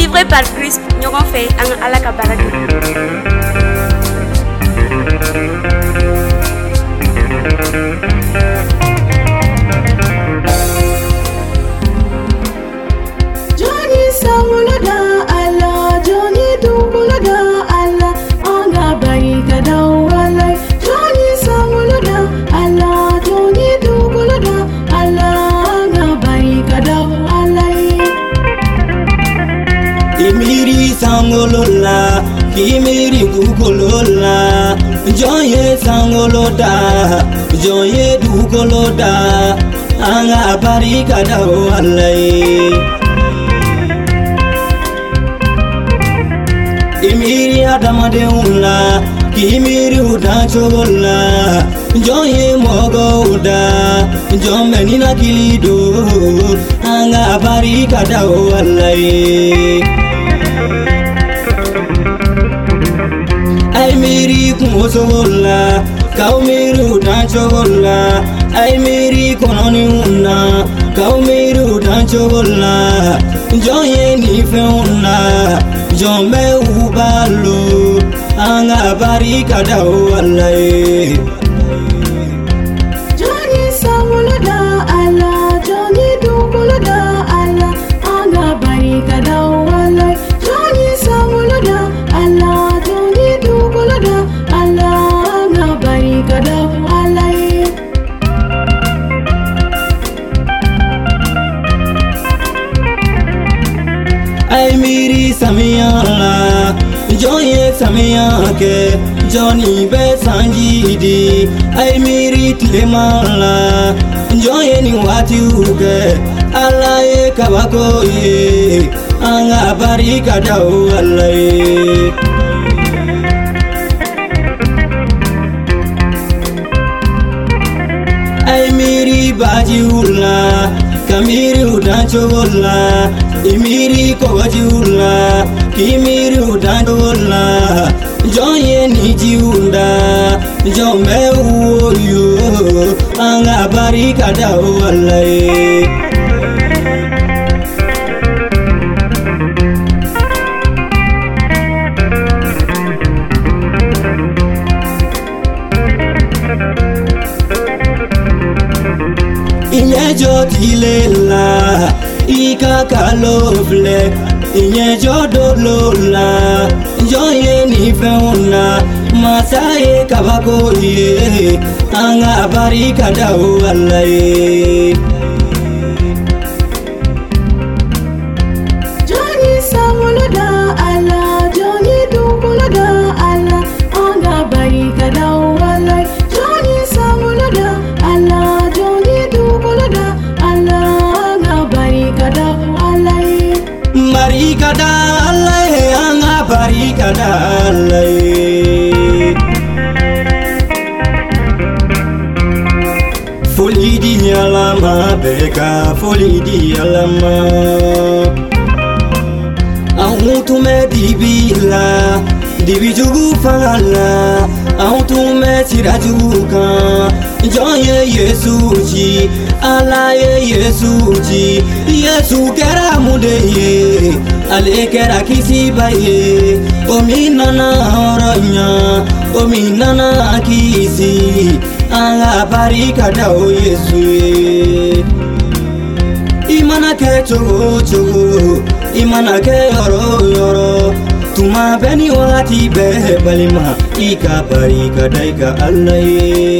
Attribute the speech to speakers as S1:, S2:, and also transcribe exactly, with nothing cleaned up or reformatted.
S1: Livré par Chris, nous avons fait un à la cabarade.
S2: Johnny Samulada Allah, Johnny Dubulada Allah, Anga Barika Dawala. Johnny Samulada Allah, Johnny Dubulada Allah, Anga Barika Dawala.
S3: Imiri Sangolola, Kimiri Dugolola, Joye Sangoloda, Joye Dugoloda, Anga Barika Dawala. Imiri Adamadeula, Kimiri Udachola, Joye Mogoda, Jomenina Kilido, Anga Barika Dawala. Ay miri kumosola, kau miru danchola. Ay miri kononi una, kau miru danchola. Joye ni feuna, jombe ubalo, anga barika dawala.
S2: Johnny Samulada Allah, Johnny Dubulada Allah, Anga Barika Dawala. Johnny Samulada Allah, Johnny Dubulada Allah, Anga Barika Dawala.
S3: Ay miri samiyala, Joye samiyake, Johnny be sanjidi. Ay miri tlemala, Joye ni watiuke, Allah ye kabako ye, anga barika dawala. Ay miri bajiula, kamiri udanchola, imiri kowajiula, kimiri udanchola, joye nijiunda, jombe uoyo, anga barika dawala. Inye jotilela, ika kalofle. Inye jodolola, joye ni feuna. Masaye kabako ye, anga barika dawala.
S2: Johnny Samulada Allah, Johnny Dubulada Allah, Anga Barika Dawala. Johnny Samulada Allah, Johnny Dubulada Allah, Anga Barika Dawala.
S3: Barika dawala, anga barika dawala. Foli di alama beka, foli di alama. Auntu me dibila, dibi jugu fala. Auntu me sirajuka, joye Yesuji, Allah ye Yesuji. Yesu kera mudeye, ale kera kisibaye. Omi nana oranya, omi nana kisi. Anga barika dawo Yesu. Imana ke chogo chogo, imana ke yoro yoro. Tuma beni wati be balima, ika barika daika Allah.